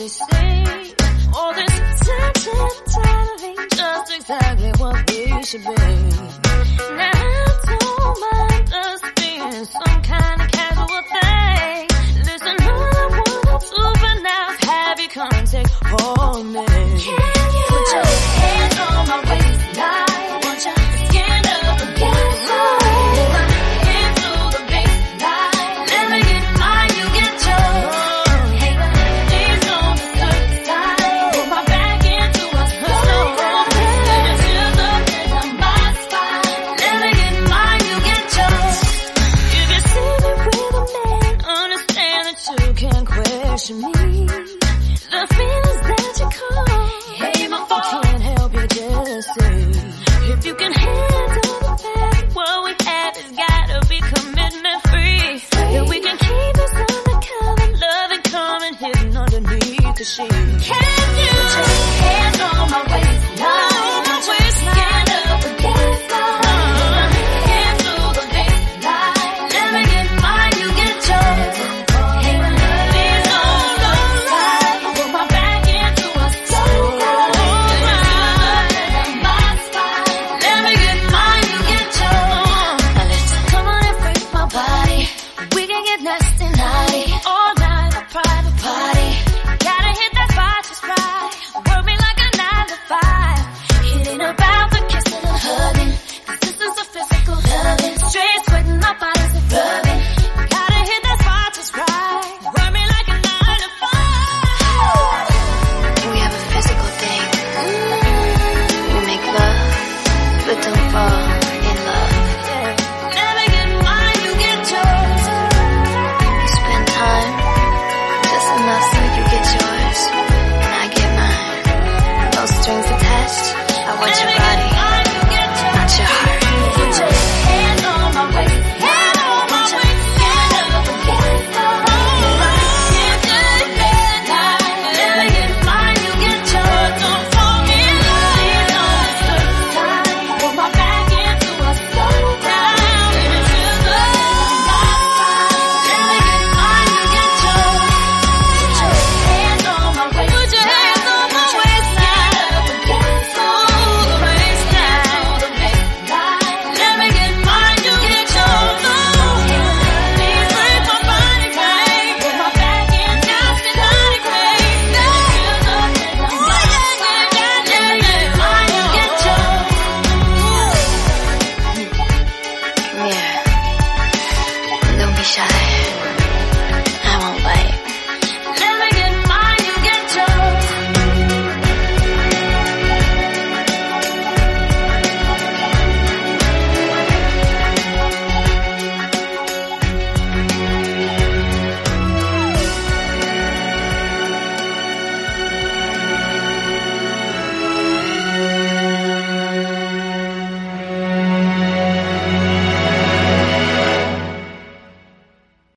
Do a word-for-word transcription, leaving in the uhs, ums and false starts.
they say. All this sentimentality, just exactly what we should be. Now I don't mind us being some kind of casual thing. Listen, all I wanna do for now, have you come take hold me. Can you put your hands on my waistline? Want you stand up against me. Put my hands through the baseline. Let me get mine, you get yours. Hey, please don't disturb the time. Put my back into a slow roll. Let me feel the bridge on my spine. Let me get mine, you get yours. If you see me with a man, understand that you can't question me. The feelings that you call, hey, my fault. I can't help your jealousy. If you can handle the fact, what we have has gotta be commitment free. That we can keep this undercover, love and coming hidden underneath the sheet. Can you put your hands on my waistline? My waistline. Stand up against mine. Hands through the baseline. Let me get mine, you get yours. Hey, please don't go slide. Put my back into a slow roll. My spine. Let me get mine, you get yours. Now let's come on and break my body. We can get nasty, naughty.